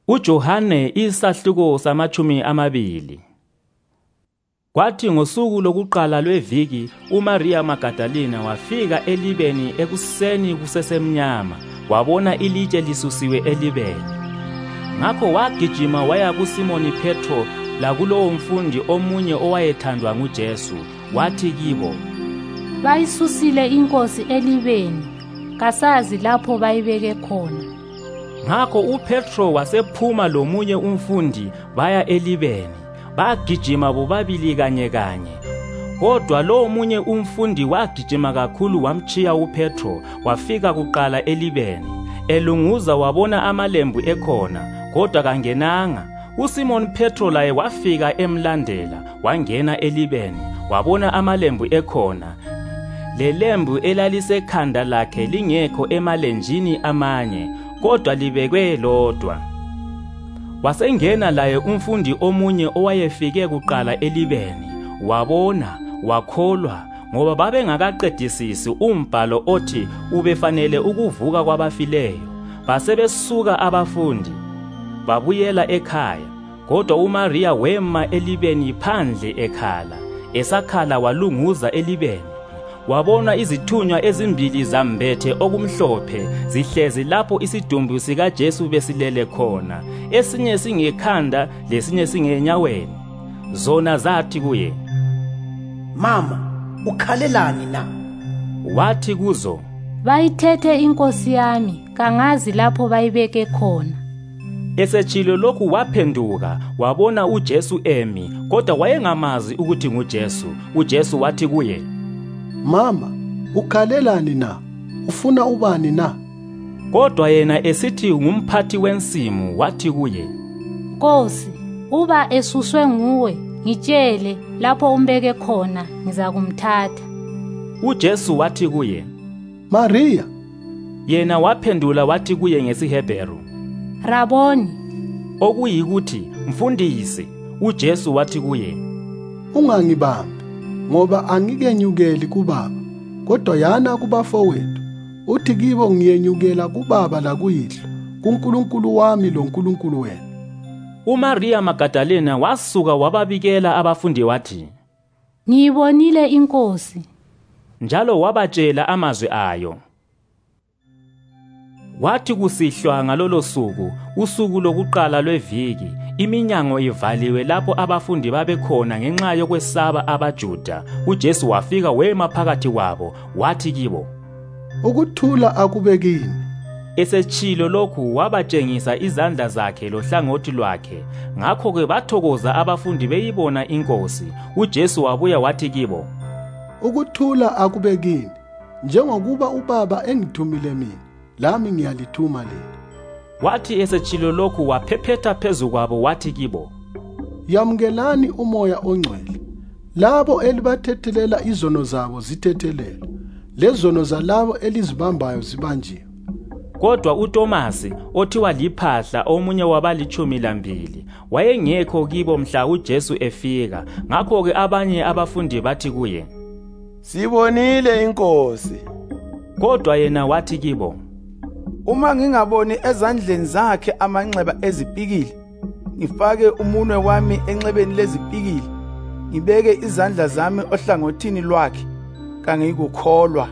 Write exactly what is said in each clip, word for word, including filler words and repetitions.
uJohane isahluko samachumi amabili. Kwathi ngosuku lokuqala lweviki uMaria Magdalena wafika elibeni ekuseni kusesemnyama, wabona ilitshe lisusiwe elibeni. Ngakho wagijima waya kuSimoni Petro lakulowo mfundi omunye owayethandwa nguJesu, wathi kibo, "Bayisusile inkosi elibeni, kasazi lapho bayibeke khona." Ngakho uPetro wasephuma lomunye umfundi baya elibeni, bagijima bobabili kanye kanye. Kodwa lo munye umfundi wagijima kakhulu wamchiya uPetro, wafika kuqala elibeni. Elunguza wabona amalembu ekhona, kodwa kangenanga. USimoni Petro laye wafika emlandela, wangena elibeni, wabona amalembu ekhona, lelembu elalisekhanda lakhe lingekho emalenjini amanye, kodwa libekwe lodwa. Wasengena laye umfundi omunye owayefike kuqala elibeni, wabona, wakholwa, ngoba babengakaqedisisi umbhalo othi ubefanele ukuvuka kwabafileyo. Basebesuka abafundi, babuyela ekhaya, kodwa uMaria wema elibeni phandle ekhala. Esakhala walunguza elibeni, wabona izithunywa ezimbili zambethe okumhlophe zihlezi lapho isidumbu sikaJesu besilele khona, esinye singekhanda lesinye singenyaweni. Zona zathi kuye, "Mama, ukhalelani na?" Wathi kuzo, "Bayithethe inkosi yami, kangazi lapho bayibeke khona." Esetshilo lokhu waphenduka, wabona uJesu emi, kodwa wayengamazi ukuthi nguJesu. UJesu wathi kuye, "Mama, ukhalelani na? Ufuna ubani na?" Kodwa yena esithi ngumphathi wensimu wathi kuye, "Nkosi, uba esuswe nguwe, ngitshele lapho umbeke khona, ngiza kumthatha." UJesu wathi kuye, "Maria." Yena waphendula wathi kuye ngesiHebheru, "Raboni," okuyikuthi mfundisi. UJesu wathi kuye, "Ungangibambi, ngoba angikenyukeli kuBaba, kodwa yana kubafowethu, uthi kibo ngiyenyukela kuBaba lakuyihlo, kuNkulunkulu wami loNkulunkulu wenu." uMaria Magdalena wasuka wababikela abafundi wathi, "Ngiyibonile inkosi," njalo wabatshela amazwi ayo. Wathi kusihlwa ngalolo suku, usuku lokuqala lweviki, iminyango ivaliwe lapho abafundi babekhona ngenxa yokwesaba abaJuda, uJesu wafika wema phakathi kwabo, wathi kibo, "Ukuthula akube kini." Esetshilo lokhu wabatshengisa izandla zakhe lohlangothi lwakhe. Ngakho-ke bathokoza abafundi beyibona inkosi. UJesu wabuya wathi kibo, "Ukuthula akube kini, njengokuba uBaba engithumile mina, lami ngiyalithuma lina." Wathi esetshilo lokhu waphephetha phezu kwabo wathi kibo, "Yamukelani uMoya oNgcwele. Labo elibathethelela izono zabo zithethelelwe, lezono zalabo elizibambayo zibanjiwe." Kodwa uTomasi, othiwa liphahla, omunye wabalitshumi lambili, wayengekho kibo mhla uJesu efika. Ngakho-ke abanye abafundi bathi kuye, "Sibonile inkosi." Kodwa yena wathi kibo, "Uma ngingaboni ezandleni zakhe amanxeba ezipikili, ngifake umunwe wami enxebeni lezipikili, ngibeke izandla zami ohlangothini lwakhe, kangikukholwa."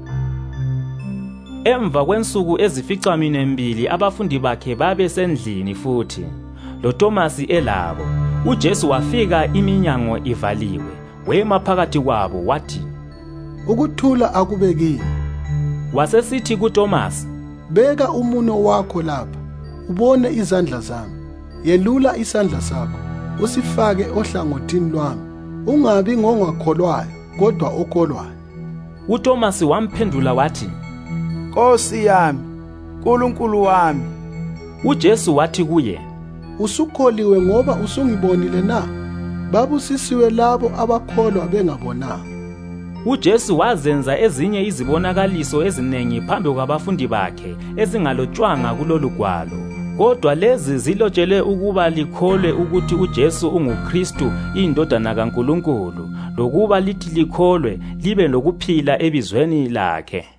Emva kwensuku ezificaminwembili abafundi bakhe babesendlini futhi, loTomasi elabo. UJesu wafika iminyango ivaliwe, wema phakathi kwabo wathi, "Ukuthula akube kini." Wasesithi kuTomasi, "Beka umunwe wakho lapha, ubone izandla zami. Yelula isandla sakho, usifake ohlangothini lwami. Ungabi ngongakholwayo, kodwa okholwayo." UTomasi wamphendula wathi, "Nkosi yami, Nkulunkulu wami." UJesu wathi kuye, "Usukholiwe ngoba usungibonile na? Babusisiwe labo abakholwa bengabonanga." UJesu wazenza ezinye izibonakaliso ezinengi phambi kwabafundi bakhe ezingalotshwanga kulolu gwalo. Kodwa lezi zilotshelwe ukuba likholwe ukuthi uJesu unguKristu, indodana kaNkulunkulu, lokuba lithi likholwe libe lokuphila ebizweni lakhe.